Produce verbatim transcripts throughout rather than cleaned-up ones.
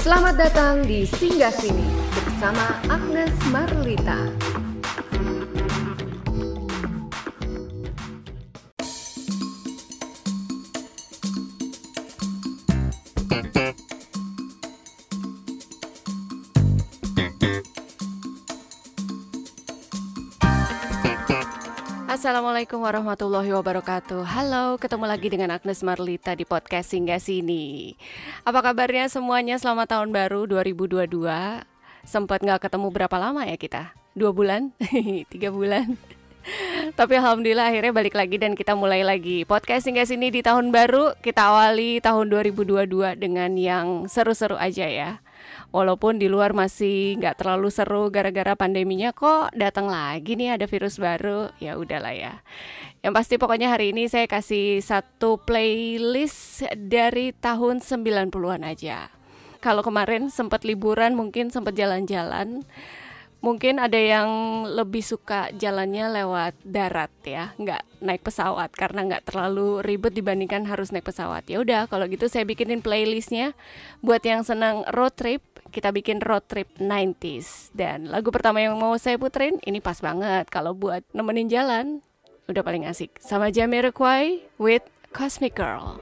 Selamat datang di Singgah Sini bersama Agnes Marlita. Assalamualaikum warahmatullahi wabarakatuh. Halo, ketemu lagi dengan Agnes Marlita di podcast Singgah Sini. Apa kabarnya semuanya? Selamat tahun baru dua ribu dua puluh dua. Sempat gak ketemu berapa lama ya kita? Dua bulan? Tiga bulan? Tapi alhamdulillah akhirnya balik lagi dan kita mulai lagi podcast Singgah Sini di tahun baru. Kita awali tahun dua ribu dua puluh dua dengan yang seru-seru aja ya. Walaupun di luar masih nggak terlalu seru gara-gara pandeminya, kok datang lagi nih ada virus baru. Ya udahlah ya. Yang pasti pokoknya hari ini saya kasih satu playlist dari tahun sembilan puluhan aja. Kalau kemarin sempat liburan, mungkin sempat jalan-jalan. Mungkin ada yang lebih suka jalannya lewat darat ya, nggak naik pesawat karena nggak terlalu ribet dibandingkan harus naik pesawat. Ya udah, kalau gitu saya bikinin playlistnya buat yang senang road trip. Kita bikin road trip nineties. Dan lagu pertama yang mau saya puterin ini pas banget kalau buat nemenin jalan. Udah paling asik. Sama Jamiroquai with Cosmic Girl.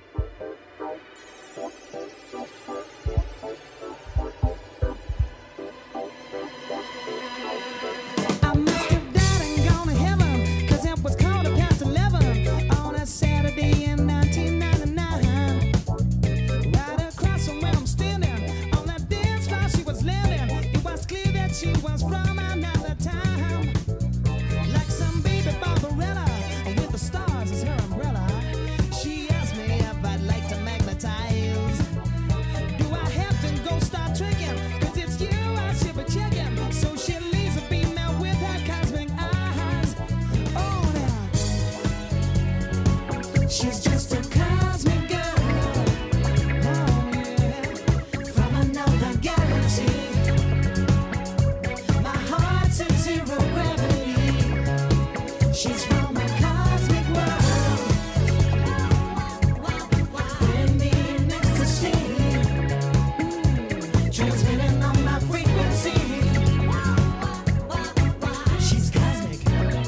She was from another time, like some baby Barbarella with the stars as her umbrella. She asked me if I'd like to magnetize. Do I have to go start tricking? Cause it's you I should be checking. So she leaves a female with her cosmic eyes. Oh now, she's just a cosmic girl. Oh yeah, from another galaxy. Zero gravity. She's from a cosmic world. In the ecstasy, transmitting on my frequency. She's cosmic.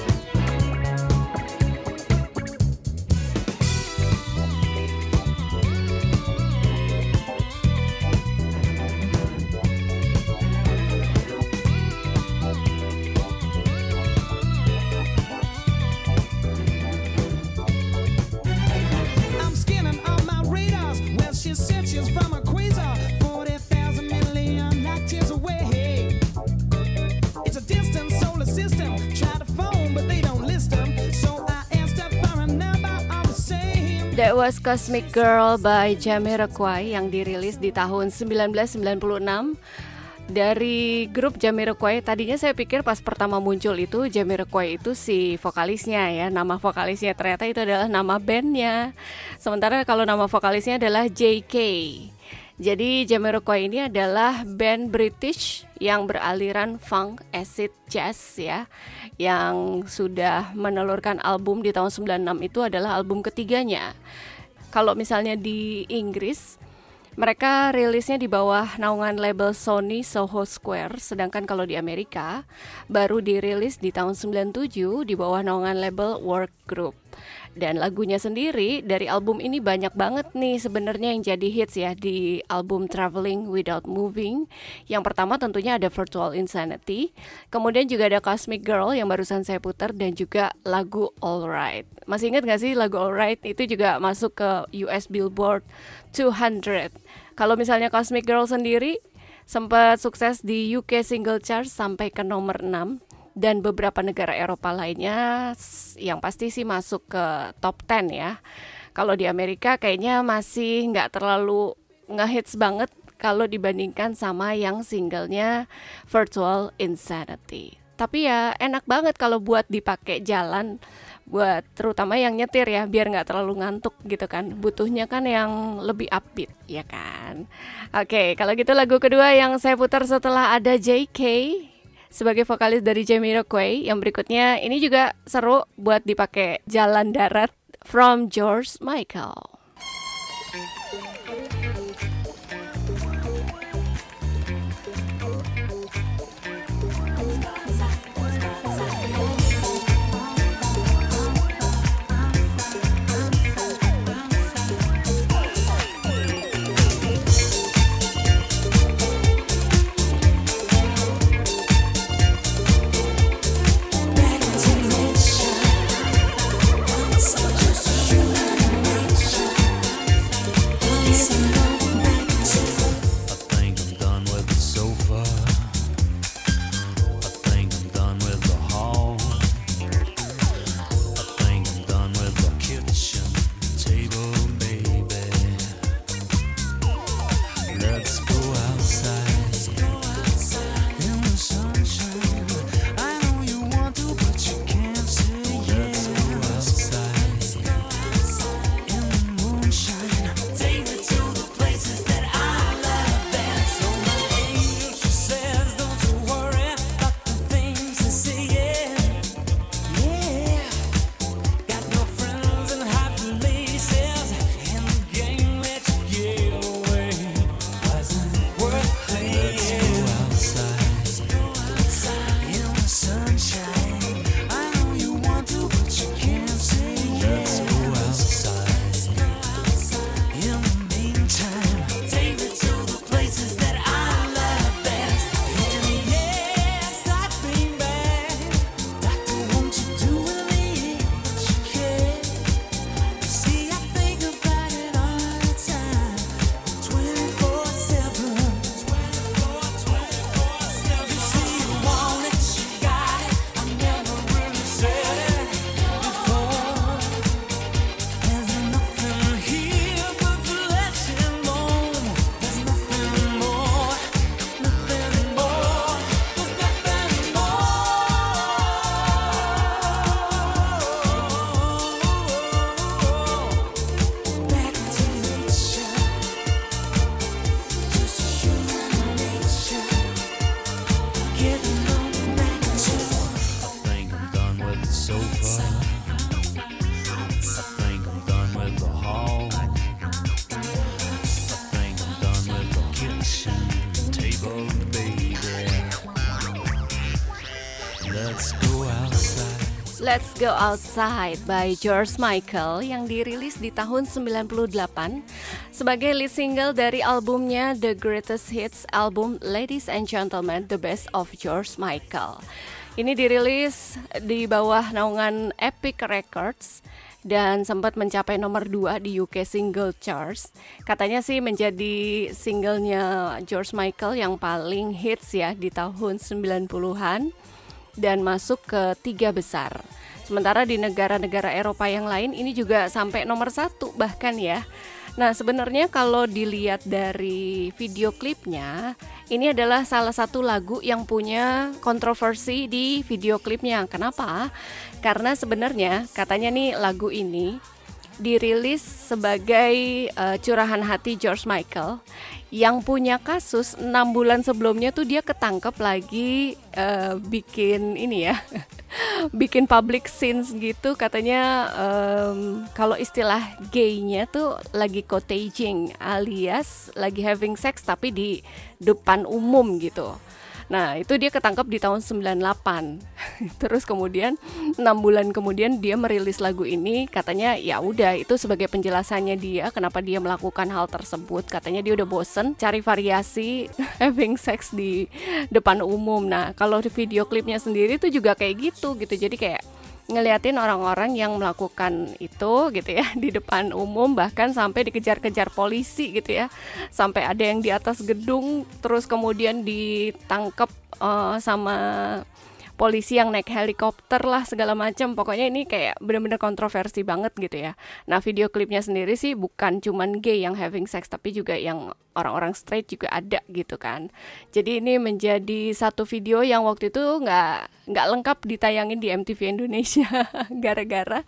She said she's from a quasar, forty thousand million light years away. It's a distant solar system. Try to phone, but they don't list them. So I asked her for a number all the same. That was Cosmic Girl by Jamiroquai yang dirilis di tahun sembilan belas sembilan puluh enam dari grup Jamiroquai. Tadinya saya pikir pas pertama muncul itu Jamiroquai itu si vokalisnya ya, nama vokalisnya, ternyata itu adalah nama bandnya. Sementara kalau nama vokalisnya adalah J K. Jadi Jamiroquai ini adalah band British yang beraliran funk, acid, jazz ya, yang sudah menelurkan album di tahun sembilan puluh enam. Itu adalah album ketiganya. Kalau misalnya di Inggris, mereka rilisnya di bawah naungan label Sony Soho Square, sedangkan kalau di Amerika baru dirilis di tahun sembilan puluh tujuh di bawah naungan label Work Group. Dan lagunya sendiri dari album ini banyak banget nih sebenarnya yang jadi hits ya di album Traveling Without Moving. Yang pertama tentunya ada Virtual Insanity, kemudian juga ada Cosmic Girl yang barusan saya putar, dan juga lagu Alright. Masih ingat gak sih lagu Alright? Itu juga masuk ke U S Billboard dua ratus. Kalau misalnya Cosmic Girl sendiri sempat sukses di U K Single Chart sampai ke nomor enam. Dan beberapa negara Eropa lainnya yang pasti sih masuk ke top sepuluh ya. Kalau di Amerika kayaknya masih nggak terlalu ngehits banget kalau dibandingkan sama yang singlenya Virtual Insanity. Tapi ya enak banget kalau buat dipakai jalan, buat terutama yang nyetir ya, biar nggak terlalu ngantuk gitu kan. Butuhnya kan yang lebih upbeat ya kan. Oke, kalau gitu lagu kedua yang saya putar setelah ada J K sebagai vokalis dari Jamiroquai. Yang berikutnya ini juga seru buat dipakai jalan darat, From George Michael. Let's Go Outside by George Michael yang dirilis di tahun sembilan puluh delapan sebagai lead single dari albumnya The Greatest Hits album Ladies and Gentlemen The Best of George Michael. Ini dirilis di bawah naungan Epic Records dan sempat mencapai nomor dua di U K Single Charts. Katanya sih menjadi singlenya George Michael yang paling hits ya di tahun sembilan puluhan dan masuk ke tiga besar. Sementara di negara-negara Eropa yang lain ini juga sampai nomor satu bahkan ya. Nah sebenarnya kalau dilihat dari video klipnya, ini adalah salah satu lagu yang punya kontroversi di video klipnya. Kenapa? Karena sebenarnya katanya nih lagu ini dirilis sebagai uh, curahan hati George Michael yang punya kasus enam bulan sebelumnya tuh dia ketangkep lagi uh, bikin ini ya bikin public scenes gitu, katanya um, kalau istilah gay-nya tuh lagi cottaging alias lagi having sex tapi di depan umum gitu. Nah itu dia ketangkep di tahun sembilan puluh delapan. Terus kemudian enam bulan kemudian dia merilis lagu ini. Katanya ya udah itu sebagai penjelasannya dia kenapa dia melakukan hal tersebut. Katanya dia udah bosen cari variasi having sex di depan umum. Nah kalau di video klipnya sendiri itu juga kayak gitu gitu. Jadi kayak ngeliatin orang-orang yang melakukan itu gitu ya di depan umum, bahkan sampai dikejar-kejar polisi gitu ya, sampai ada yang di atas gedung terus kemudian ditangkap uh, sama polisi yang naik helikopter lah segala macam. Pokoknya ini kayak bener-bener kontroversi banget gitu ya. Nah video klipnya sendiri sih bukan cuman gay yang having sex, tapi juga yang orang-orang straight juga ada gitu kan. Jadi ini menjadi satu video yang waktu itu nggak nggak lengkap ditayangin di M T V Indonesia gara-gara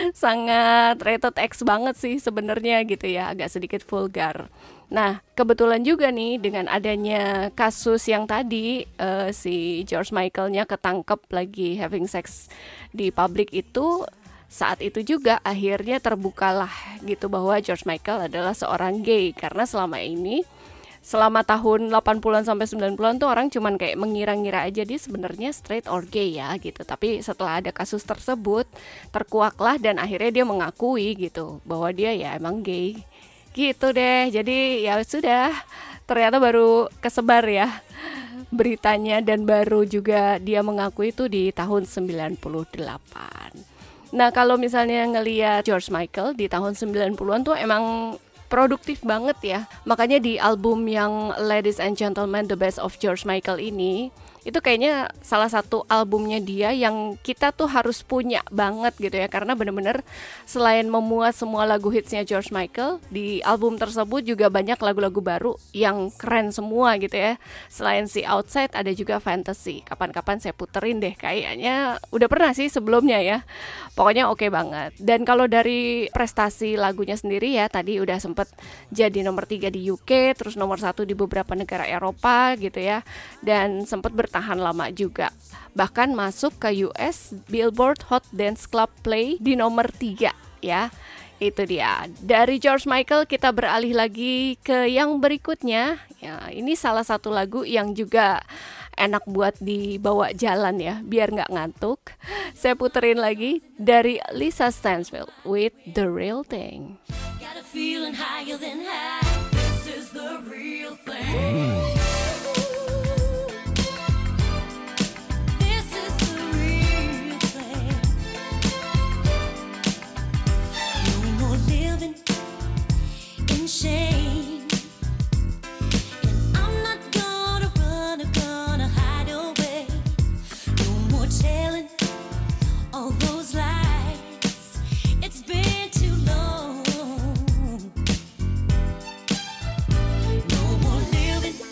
sangat rated X banget sih sebenarnya gitu ya, agak sedikit vulgar. Nah kebetulan juga nih dengan adanya kasus yang tadi uh, si George Michael-nya ketangkep lagi having sex di publik itu, saat itu juga akhirnya terbukalah gitu bahwa George Michael adalah seorang gay. Karena selama ini selama tahun delapan puluhan sampai sembilan puluhan tuh orang cuman kayak mengira-ngira aja dia sebenarnya straight or gay ya gitu. Tapi setelah ada kasus tersebut terkuaklah dan akhirnya dia mengakui gitu bahwa dia ya emang gay gitu deh. Jadi ya sudah, ternyata baru kesebar ya beritanya dan baru juga dia mengakui itu di tahun sembilan puluh delapan. Nah kalau misalnya ngelihat George Michael di tahun sembilan puluhan tuh emang produktif banget ya. Makanya di album yang Ladies and Gentlemen The Best of George Michael ini, itu kayaknya salah satu albumnya dia yang kita tuh harus punya banget gitu ya. Karena bener-bener selain memuat semua lagu hitsnya George Michael, di album tersebut juga banyak lagu-lagu baru yang keren semua gitu ya. Selain si Outside ada juga Fantasy. Kapan-kapan saya puterin deh, kayaknya udah pernah sih sebelumnya ya. Pokoknya oke banget. Dan kalau dari prestasi lagunya sendiri ya, tadi udah sempet jadi nomor tiga di U K, terus nomor satu di beberapa negara Eropa gitu ya. Dan sempet bertahan tahan lama juga, bahkan masuk ke U S Billboard Hot Dance Club Play di nomor tiga ya. Itu dia. Dari George Michael kita beralih lagi ke yang berikutnya ya. Ini salah satu lagu yang juga enak buat dibawa jalan ya, biar nggak ngantuk. Saya puterin lagi dari Lisa Stansfield with The Real Thing. Got a feeling higher than high. This is the real thing. Shame. And I'm not gonna run or gonna hide away. No more telling all those lies. It's been too long. No more living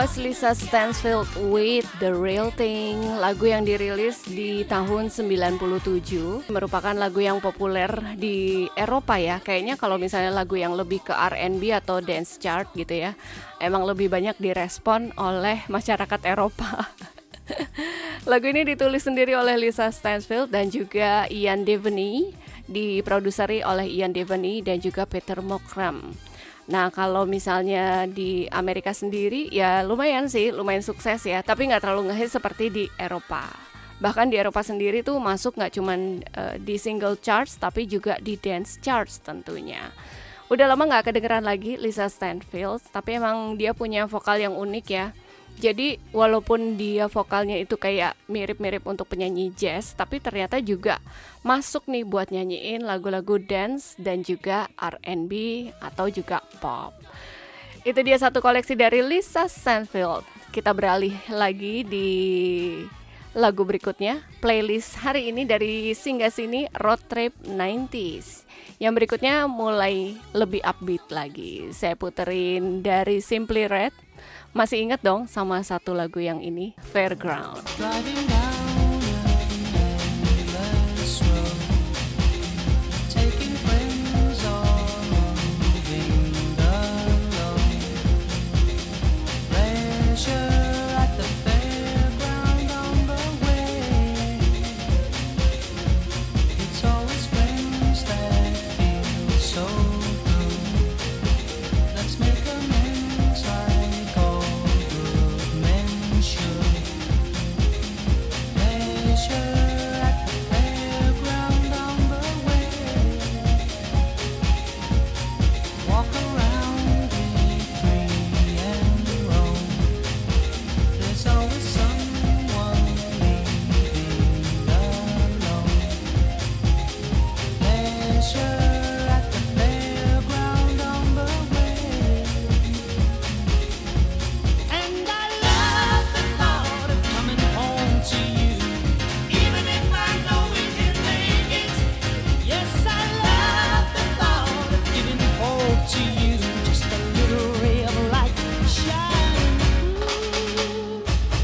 was Lisa Stansfield with The Real Thing, lagu yang dirilis di tahun sembilan puluh tujuh, merupakan lagu yang populer di Eropa ya. Kayaknya kalau misalnya lagu yang lebih ke R and B atau dance chart gitu ya, emang lebih banyak direspon oleh masyarakat Eropa. Lagu ini ditulis sendiri oleh Lisa Stansfield dan juga Ian Devaney, diproduseri oleh Ian Devaney dan juga Peter Mockram. Nah kalau misalnya di Amerika sendiri ya lumayan sih, lumayan sukses ya, tapi nggak terlalu ngehit seperti di Eropa. Bahkan di Eropa sendiri tuh masuk nggak cuman uh, di single charts, tapi juga di dance charts tentunya. Udah lama nggak kedengeran lagi Lisa Stansfield, tapi emang dia punya vokal yang unik ya. Jadi walaupun dia vokalnya itu kayak mirip-mirip untuk penyanyi jazz, tapi ternyata juga masuk nih buat nyanyiin lagu-lagu dance dan juga R and B atau juga pop. Itu dia satu koleksi dari Lisa Stansfield. Kita beralih lagi di lagu berikutnya. Playlist hari ini dari Singgah Sini Road Trip sembilan puluhan. Yang berikutnya mulai lebih upbeat lagi. Saya puterin dari Simply Red. Masih ingat dong sama satu lagu yang ini, Fairground. Driving down an endless road, taking friends or moving alone. Pleasure at the fairground on the way. It's always friends that feel so good. Let's make amends like all good men should. Pleasure at the fairground on the way. Walk around, be free and roam. There's always someone leaving alone. Pleasure at the fairground on the way. And I love the thought of coming home to you, even if I know we can make it. Yes, I love the thought of giving hope to you, just a little ray of light shining through.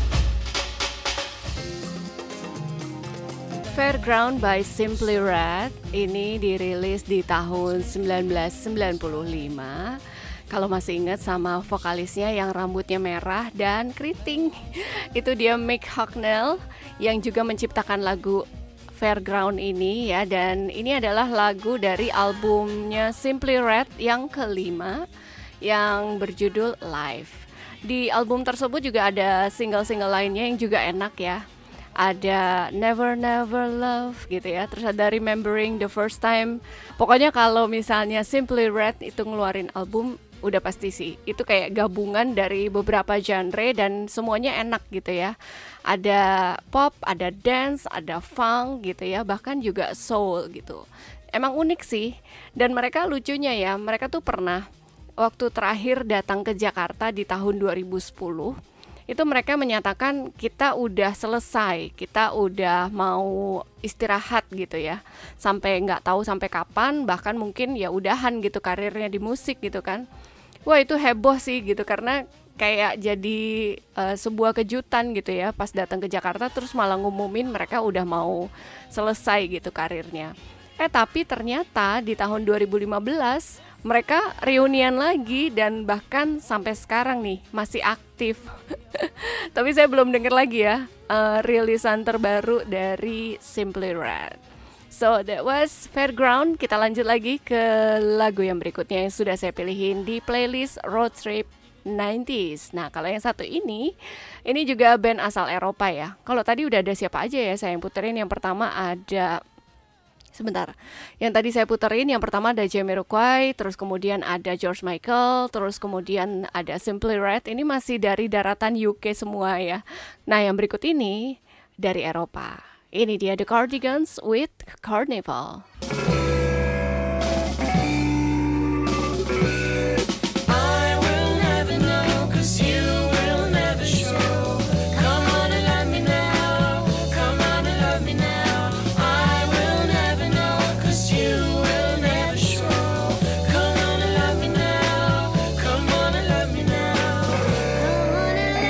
Fairground by Simply Red ini dirilis di tahun sembilan belas sembilan puluh lima. Kalau masih ingat sama vokalisnya yang rambutnya merah dan keriting, itu dia Mick Hucknall yang juga menciptakan lagu Fairground ini ya. Dan ini adalah lagu dari albumnya Simply Red yang kelima yang berjudul Live. Di album tersebut juga ada single-single lainnya yang juga enak ya. Ada Never Never Love gitu ya, terus ada Remembering the First Time. Pokoknya kalau misalnya Simply Red itu ngeluarin album, udah pasti sih itu kayak gabungan dari beberapa genre dan semuanya enak gitu ya. Ada pop, ada dance, ada funk gitu ya, bahkan juga soul gitu. Emang unik sih. Dan mereka lucunya ya, mereka tuh pernah waktu terakhir datang ke Jakarta di tahun dua ribu sepuluh, itu mereka menyatakan kita udah selesai, kita udah mau istirahat gitu ya, sampai nggak tahu sampai kapan, bahkan mungkin ya udahan gitu karirnya di musik gitu kan. Wah itu heboh sih gitu, karena kayak jadi uh, sebuah kejutan gitu ya, pas datang ke Jakarta terus malah ngumumin mereka udah mau selesai gitu karirnya. Eh tapi ternyata di tahun dua ribu lima belas mereka reunian lagi dan bahkan sampai sekarang nih masih aktif. Tapi saya belum dengar lagi ya uh, rilisan terbaru dari Simply Red. So that was Fairground. Kita lanjut lagi ke lagu yang berikutnya yang sudah saya pilihin di playlist Road Trip sembilan puluhan. Nah kalau yang satu ini, ini juga band asal Eropa ya. Kalau tadi udah ada siapa aja ya saya yang puterin. Yang pertama ada Sebentar, yang tadi saya puterin yang pertama ada Jamiroquai, terus kemudian ada George Michael, terus kemudian ada Simply Red. Ini masih dari daratan U K semua ya. Nah yang berikut ini dari Eropa. Ini dia The Cardigans with Carnival. I will never know, 'cause you will never show. Come on and love me now. Come on and love me now. I will never know, 'cause you will never show. Come on and love me now. Come on and love me now. Come on and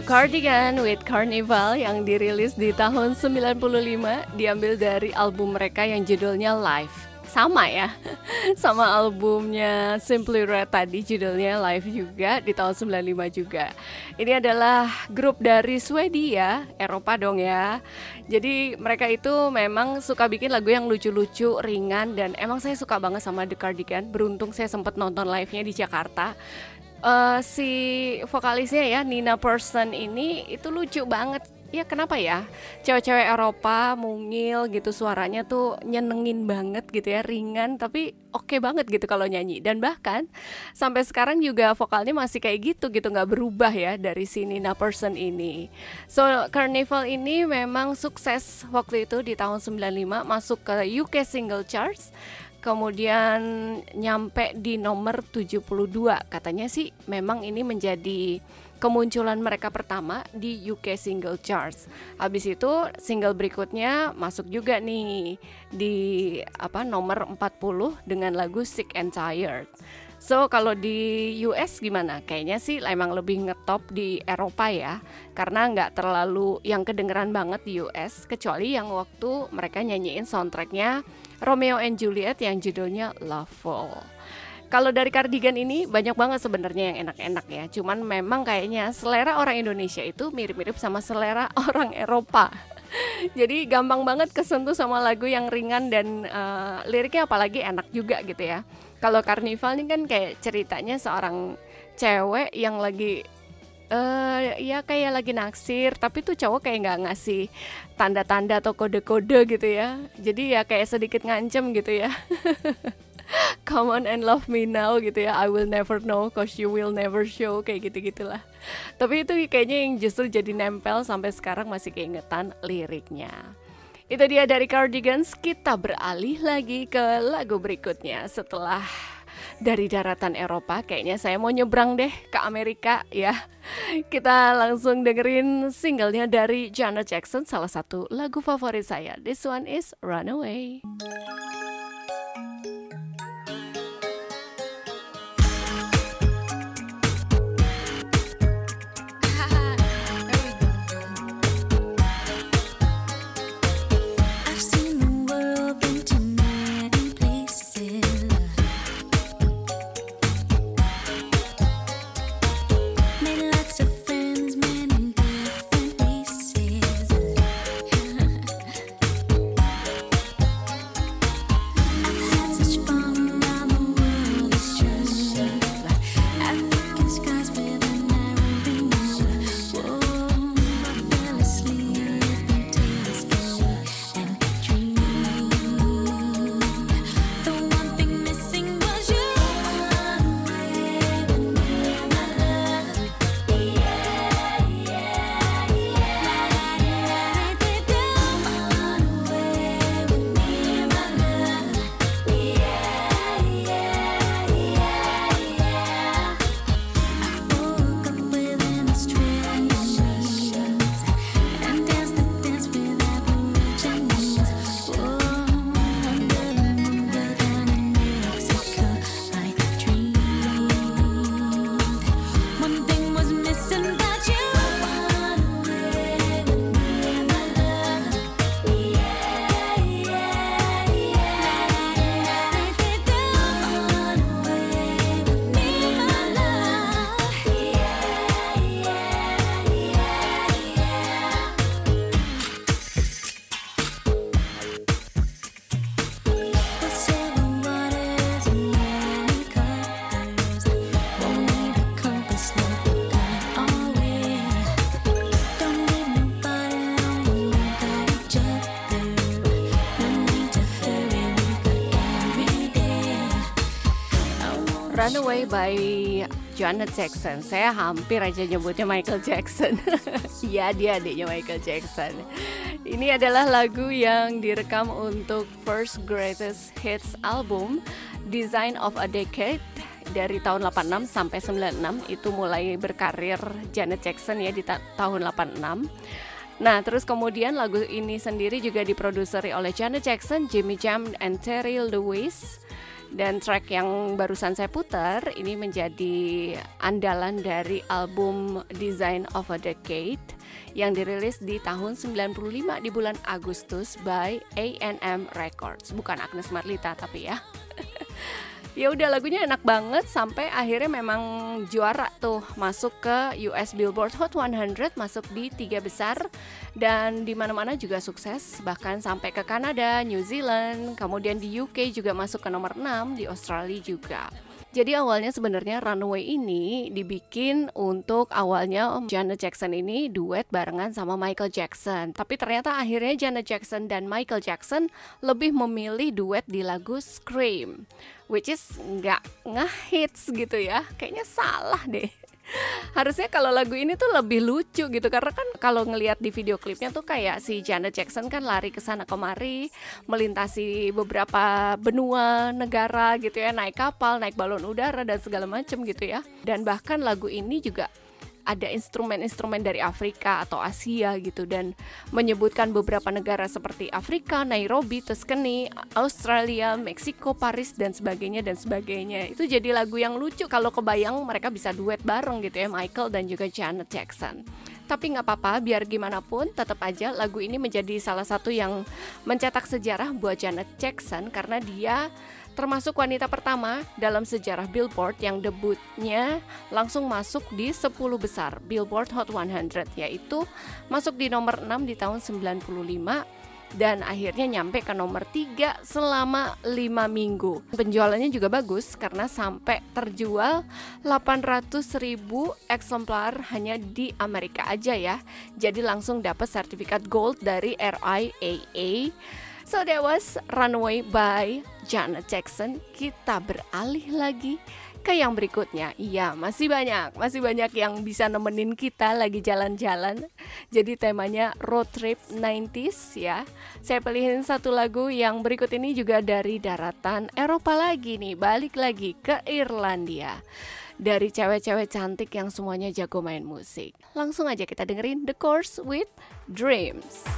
Cardigan with Carnival yang dirilis di tahun sembilan puluh lima diambil dari album mereka yang judulnya Live. Sama ya, sama albumnya Simply Red tadi judulnya Live juga di tahun sembilan puluh lima juga. Ini adalah grup dari Swedia, Eropa dong ya. Jadi mereka itu memang suka bikin lagu yang lucu-lucu, ringan, dan emang saya suka banget sama The Cardigan. Beruntung saya sempat nonton live-nya di Jakarta. Uh, si vokalisnya ya Nina Persson ini itu lucu banget. Ya kenapa ya, cewek-cewek Eropa mungil gitu, suaranya tuh nyenengin banget gitu ya, ringan tapi oke banget gitu kalau nyanyi. Dan bahkan sampai sekarang juga vokalnya masih kayak gitu gitu, gak berubah ya dari si Nina Persson ini. So Carnival ini memang sukses waktu itu di tahun sembilan puluh lima, masuk ke U K Single Charts. Kemudian nyampe di nomor tujuh puluh dua. Katanya sih memang ini menjadi kemunculan mereka pertama di U K Single Charts. Habis itu single berikutnya masuk juga nih di apa nomor empat puluh dengan lagu Sick and Tired. So kalau di U S gimana? Kayaknya sih emang lebih ngetop di Eropa ya, karena nggak terlalu yang kedengeran banget di U S, kecuali yang waktu mereka nyanyiin soundtracknya Romeo and Juliet yang judulnya Loveful. Kalau dari Cardigan ini banyak banget sebenarnya yang enak-enak ya, cuman memang kayaknya selera orang Indonesia itu mirip-mirip sama selera orang Eropa. Jadi gampang banget kesentuh sama lagu yang ringan dan uh, liriknya apalagi enak juga gitu ya. Kalau Carnival ini kan kayak ceritanya seorang cewek yang lagi uh, ya kayak lagi naksir, tapi tuh cowok kayak nggak ngasih tanda-tanda atau kode-kode gitu ya. Jadi ya kayak sedikit ngancem gitu ya. Come on and love me now gitu ya, I will never know cause you will never show, kayak gitu-gitulah. Tapi itu kayaknya yang justru jadi nempel sampai sekarang, masih keingetan liriknya. Itu dia dari Cardigans. Kita beralih lagi ke lagu berikutnya. Setelah dari daratan Eropa, kayaknya saya mau nyebrang deh ke Amerika ya. Kita langsung dengerin singlenya dari Janet Jackson, salah satu lagu favorit saya. This one is Runaway. Runaway by Janet Jackson. Saya hampir aja nyebutnya Michael Jackson. Iya, dia adiknya Michael Jackson. Ini adalah lagu yang direkam untuk First Greatest Hits album Design of a Decade dari tahun delapan puluh enam sampai sembilan puluh enam. Itu mulai berkarir Janet Jackson ya di ta- tahun delapan puluh enam. Nah, terus kemudian lagu ini sendiri juga diproduseri oleh Janet Jackson, Jimmy Jam, and Terry Lewis. Dan track yang barusan saya putar ini menjadi andalan dari album Design of a Decade yang dirilis di tahun sembilan puluh lima di bulan Agustus by A and M Records. Bukan Agnes Marlita tapi ya. Ya udah, lagunya enak banget sampai akhirnya memang juara tuh, masuk ke U S Billboard Hot seratus, masuk di tiga besar dan di mana-mana juga sukses, bahkan sampai ke Kanada, New Zealand, kemudian di U K juga masuk ke nomor enam, di Australia juga. Jadi awalnya sebenarnya Runaway ini dibikin untuk awalnya Janet Jackson ini duet barengan sama Michael Jackson. Tapi ternyata akhirnya Janet Jackson dan Michael Jackson lebih memilih duet di lagu Scream, which is nggak ngehits gitu ya. Kayaknya salah deh. Harusnya kalau lagu ini tuh lebih lucu gitu, karena kan kalau ngelihat di video klipnya tuh kayak si Janet Jackson kan lari ke sana kemari, melintasi beberapa benua negara gitu ya, naik kapal, naik balon udara dan segala macam gitu ya. Dan bahkan lagu ini juga ada instrumen-instrumen dari Afrika atau Asia gitu, dan menyebutkan beberapa negara seperti Afrika, Nairobi, Tuscany, Australia, Meksiko, Paris dan sebagainya dan sebagainya. Itu jadi lagu yang lucu kalau kebayang mereka bisa duet bareng gitu ya, Michael dan juga Janet Jackson. Tapi nggak apa-apa, biar gimana pun tetap aja lagu ini menjadi salah satu yang mencetak sejarah buat Janet Jackson, karena dia termasuk wanita pertama dalam sejarah Billboard yang debutnya langsung masuk di sepuluh besar Billboard Hot seratus, yaitu masuk di nomor enam di tahun sembilan puluh lima dan akhirnya nyampe ke nomor tiga selama lima minggu. Penjualannya juga bagus karena sampai terjual delapan ratus ribu eksemplar hanya di Amerika aja ya. Jadi langsung dapat sertifikat gold dari R I A A. So that was Runaway by Janet Jackson. Kita beralih lagi ke yang berikutnya. Iya, masih banyak, masih banyak yang bisa nemenin kita lagi jalan-jalan. Jadi temanya road trip sembilan puluhan ya. Saya pilihin satu lagu yang berikut ini juga dari daratan Eropa lagi nih, balik lagi ke Irlandia. Dari cewek-cewek cantik yang semuanya jago main musik. Langsung aja kita dengerin The Course with Dreams.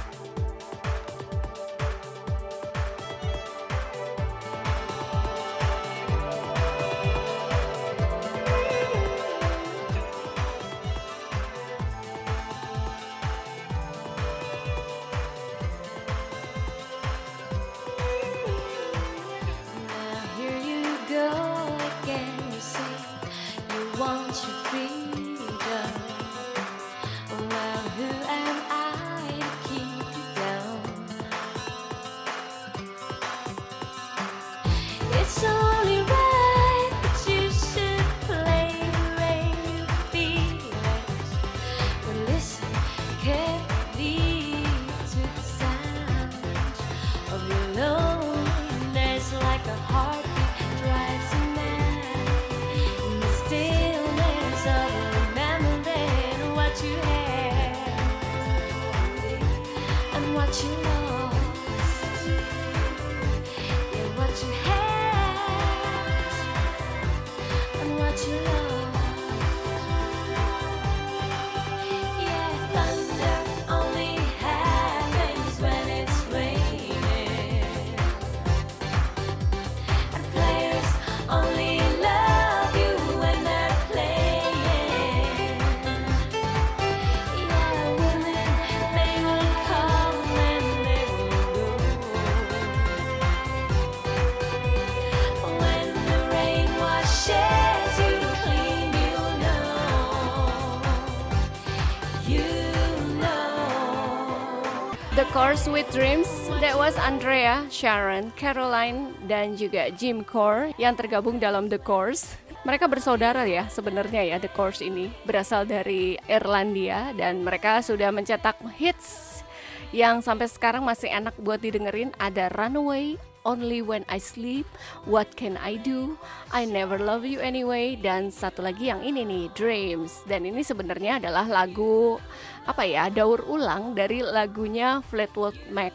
The Course with Dreams, that was Andrea, Sharon, Caroline, dan juga Jim Core yang tergabung dalam The Course. Mereka bersaudara ya sebenarnya ya, The Course ini berasal dari Irlandia dan mereka sudah mencetak hits yang sampai sekarang masih enak buat didengerin. Ada Runaway, Only When I Sleep, What Can I Do, I Never Love You Anyway, dan satu lagi yang ini nih, Dreams. Dan ini sebenarnya adalah lagu apa ya, daur ulang dari lagunya Fleetwood Mac,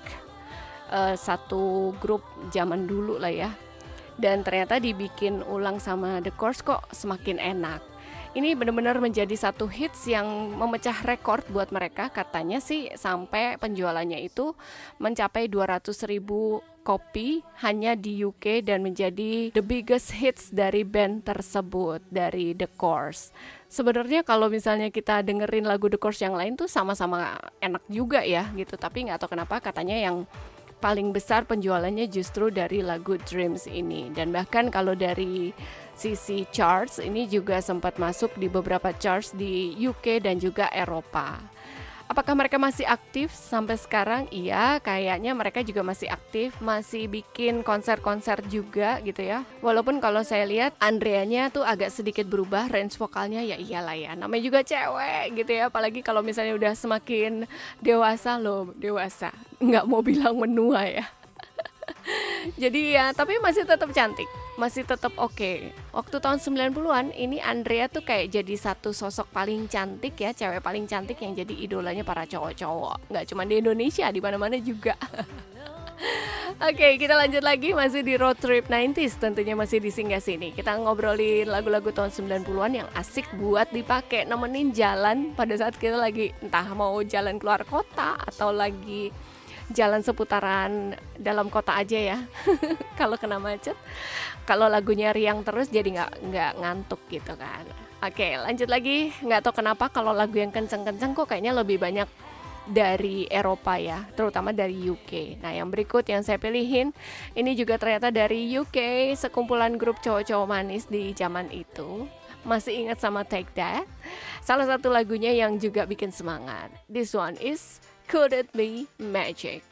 uh, satu grup zaman dulu lah ya. Dan ternyata dibikin ulang sama The Course kok semakin enak. Ini benar-benar menjadi satu hits yang memecah rekor buat mereka. Katanya sih sampai penjualannya itu mencapai dua ratus ribu copy hanya di U K dan menjadi the biggest hits dari band tersebut, dari The Course. Sebenarnya kalau misalnya kita dengerin lagu The Course yang lain tuh sama-sama enak juga ya gitu, tapi nggak tahu kenapa katanya yang paling besar penjualannya justru dari lagu Dreams ini. Dan bahkan kalau dari sisi charts ini juga sempat masuk di beberapa charts di U K dan juga Eropa. Apakah mereka masih aktif sampai sekarang? Iya, kayaknya mereka juga masih aktif, masih bikin konser-konser juga gitu ya. Walaupun kalau saya lihat Andreanya tuh agak sedikit berubah, range vokalnya ya iyalah ya, namanya juga cewek gitu ya. Apalagi kalau misalnya udah semakin dewasa loh, dewasa, nggak mau bilang menua ya. Jadi ya, tapi masih tetap cantik, masih tetap oke. Okay. Waktu tahun sembilan puluhan ini Andrea tuh kayak jadi satu sosok paling cantik ya, cewek paling cantik yang jadi idolanya para cowok-cowok. Nggak cuma di Indonesia, di mana-mana juga. Oke, okay, kita lanjut lagi masih di Road Trip sembilan puluhan, tentunya masih di singgah sini. Kita ngobrolin lagu-lagu tahun sembilan puluhan yang asik buat dipakai nemenin jalan pada saat kita lagi entah mau jalan keluar kota atau lagi jalan seputaran dalam kota aja ya. Kalau kena macet, kalau lagunya riang terus jadi nggak nggak ngantuk gitu kan. Oke, lanjut lagi. Nggak tahu kenapa kalau lagu yang kenceng-kenceng kok kayaknya lebih banyak dari Eropa ya, terutama dari U K. Nah, yang berikut yang saya pilihin ini juga ternyata dari U K, sekumpulan grup cowok-cowok manis di zaman itu. Masih ingat sama Take That? Salah satu lagunya yang juga bikin semangat. This one is Could It Be Magic?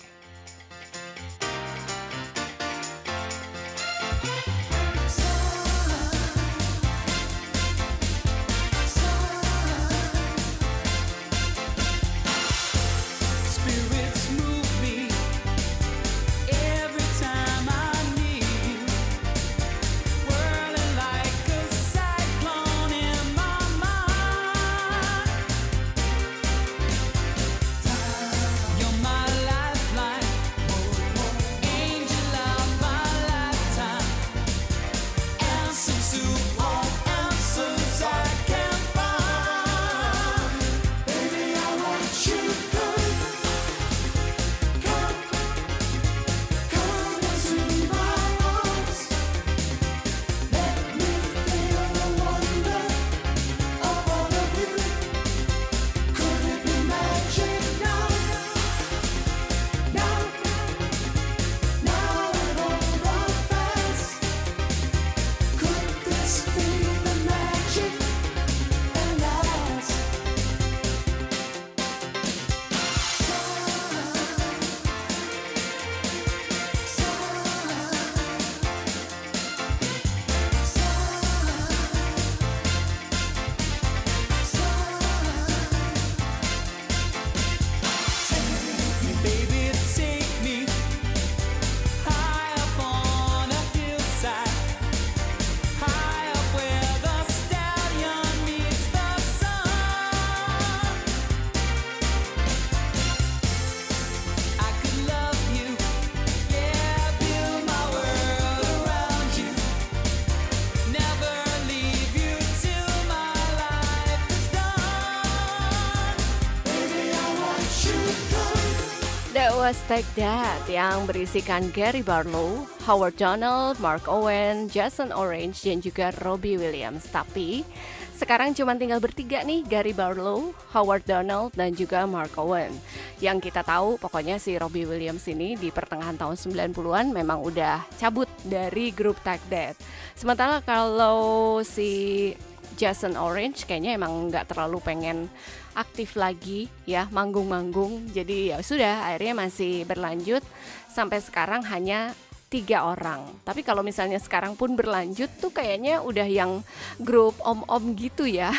That was Take That yang berisikan Gary Barlow, Howard Donald, Mark Owen, Jason Orange, dan juga Robbie Williams. Tapi sekarang cuma tinggal bertiga nih, Gary Barlow, Howard Donald, dan juga Mark Owen. Yang kita tahu pokoknya si Robbie Williams ini di pertengahan tahun sembilan puluhan memang udah cabut dari grup Take That. Sementara kalau si Jason Orange kayaknya emang nggak terlalu pengen aktif lagi ya, manggung-manggung. Jadi ya sudah, akhirnya masih berlanjut sampai sekarang hanya tiga orang. Tapi kalau misalnya sekarang pun berlanjut tuh kayaknya udah yang grup om-om gitu ya.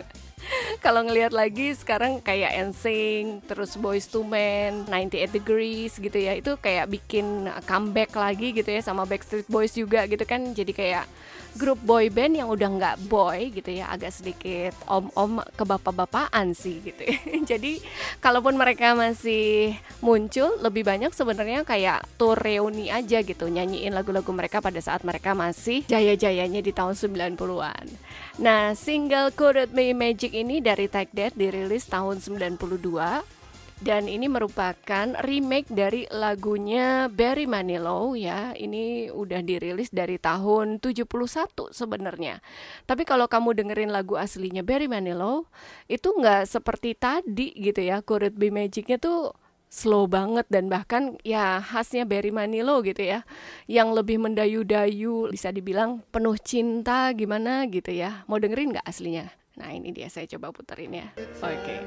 Kalau ngelihat lagi sekarang kayak N Sync, terus Boyz two Men, ninety-eight Degrees gitu ya, itu kayak bikin comeback lagi gitu ya, sama Backstreet Boys juga gitu kan. Jadi kayak grup boy band yang udah nggak boy gitu ya, agak sedikit om-om ke bapak-bapakan sih gitu ya. Jadi kalaupun mereka masih muncul, lebih banyak sebenarnya kayak tour reuni aja gitu, nyanyiin lagu-lagu mereka pada saat mereka masih jaya-jayanya di tahun sembilan puluhan. Nah, single Could It Be Magic ini dari Take That dirilis tahun sembilan puluh dua. Dan ini merupakan remake dari lagunya Barry Manilow ya. Ini udah dirilis dari tahun tujuh puluh satu sebenarnya. Tapi kalau kamu dengerin lagu aslinya Barry Manilow, itu nggak seperti tadi gitu ya. Could It Be Magic-nya tuh slow banget dan bahkan ya khasnya Barry Manilow gitu ya. Yang lebih mendayu-dayu, bisa dibilang penuh cinta gimana gitu ya. Mau dengerin nggak aslinya? Nah ini dia, saya coba puterin ya. Oke. Okay.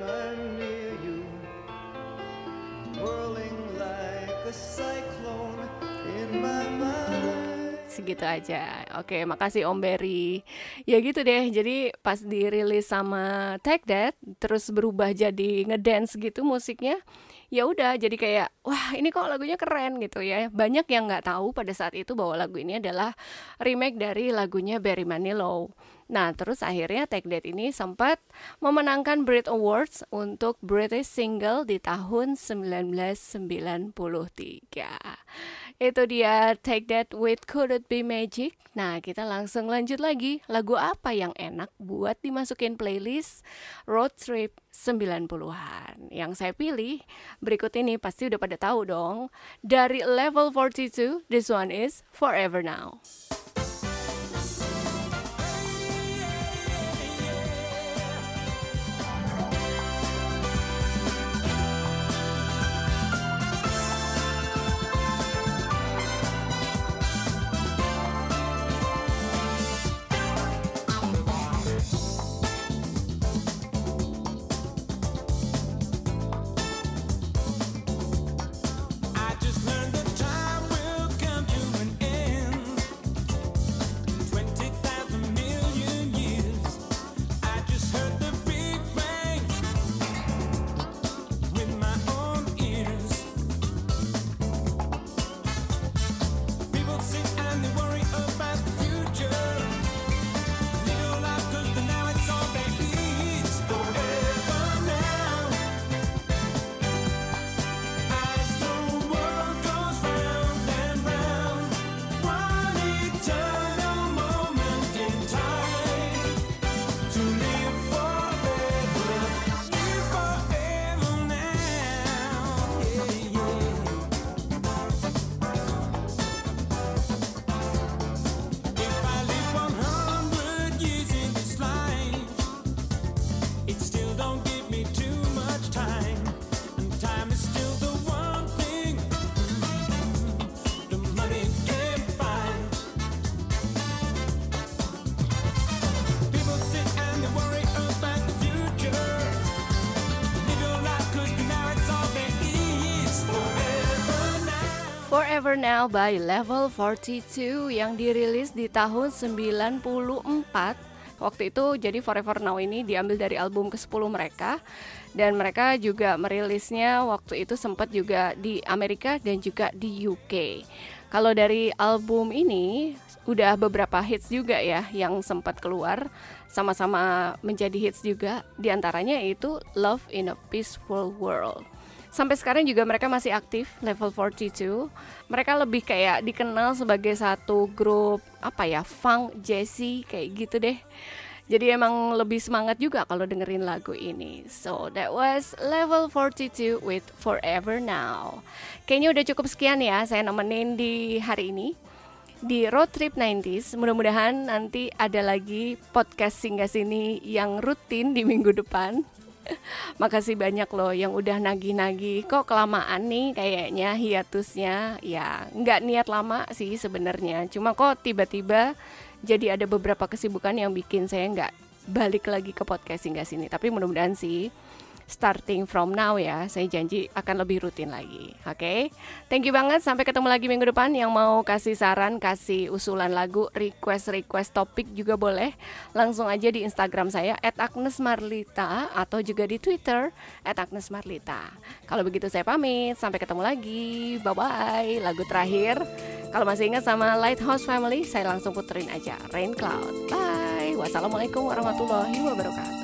Segitu aja. Oke, makasih Om Barry. Ya gitu deh. Jadi pas dirilis sama Take That, terus berubah jadi ngedance gitu musiknya. Ya udah, jadi kayak wah ini kok lagunya keren gitu ya. Banyak yang nggak tahu pada saat itu bahwa lagu ini adalah remake dari lagunya Barry Manilow. Nah, terus akhirnya Take That ini sempat memenangkan Brit Awards untuk British Single di tahun sembilan belas sembilan puluh tiga. Itu dia Take That with Could It Be Magic. Nah, kita langsung lanjut lagi. Lagu apa yang enak buat dimasukin playlist Road Trip sembilan puluhan? Yang saya pilih berikut ini pasti udah pada tahu dong. Dari Level forty-two, this one is Forever Now. Forever Now by Level forty-two yang dirilis di tahun sembilan puluh empat. Waktu itu jadi Forever Now ini diambil dari album kesepuluh mereka. Dan mereka juga merilisnya waktu itu sempat juga di Amerika dan juga di U K. Kalau dari album ini udah beberapa hits juga ya yang sempat keluar, sama-sama menjadi hits juga. Di antaranya itu Love in a Peaceful World. Sampai sekarang juga mereka masih aktif, Level forty-two. Mereka lebih kayak dikenal sebagai satu grup apa ya, funk, jazzy kayak gitu deh. Jadi emang lebih semangat juga kalau dengerin lagu ini. So that was Level forty-two with Forever Now. Kayaknya udah cukup sekian ya saya nemenin di hari ini di Road Trip nineties. Mudah-mudahan nanti ada lagi podcast singgah sini yang rutin di minggu depan. Makasih banyak loh yang udah nagih-nagih. Kok kelamaan nih kayaknya hiatusnya. Ya nggak niat lama sih sebenarnya, cuma kok tiba-tiba jadi ada beberapa kesibukan yang bikin saya nggak balik lagi ke podcast singgah sini. Tapi mudah-mudahan sih starting from now ya, saya janji akan lebih rutin lagi. Oke, okay? Thank you banget. Sampai ketemu lagi minggu depan. Yang mau kasih saran, kasih usulan lagu, request-request topik juga boleh. Langsung aja di Instagram saya et agnes marlita atau juga di Twitter et agnes marlita. Kalau begitu saya pamit. Sampai ketemu lagi. Bye-bye. Lagu terakhir, kalau masih ingat sama Lighthouse Family, saya langsung puterin aja Rain Cloud. Bye. Wassalamualaikum warahmatullahi wabarakatuh.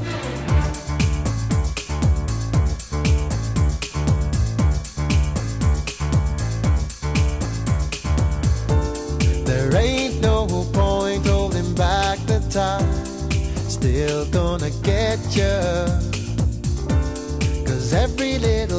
There ain't no point holding back the time. Still gonna get you. Cause every little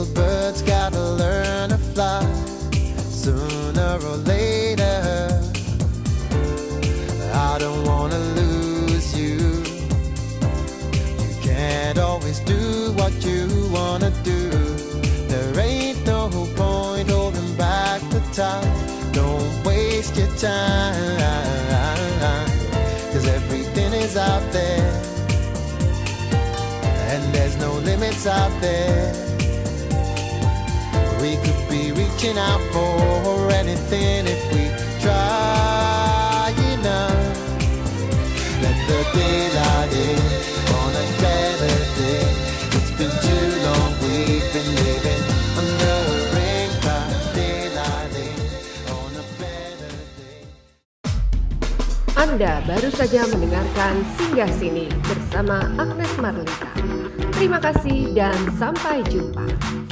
it's out there. We could be reaching out for anything if we try enough. Let the daylight in on a better day. It's been too long we've been living under a ring cloud. Daylight in on a better day. Anda baru saja mendengarkan Singgah Sini bersama Agnes Marlita. Terima kasih dan sampai jumpa.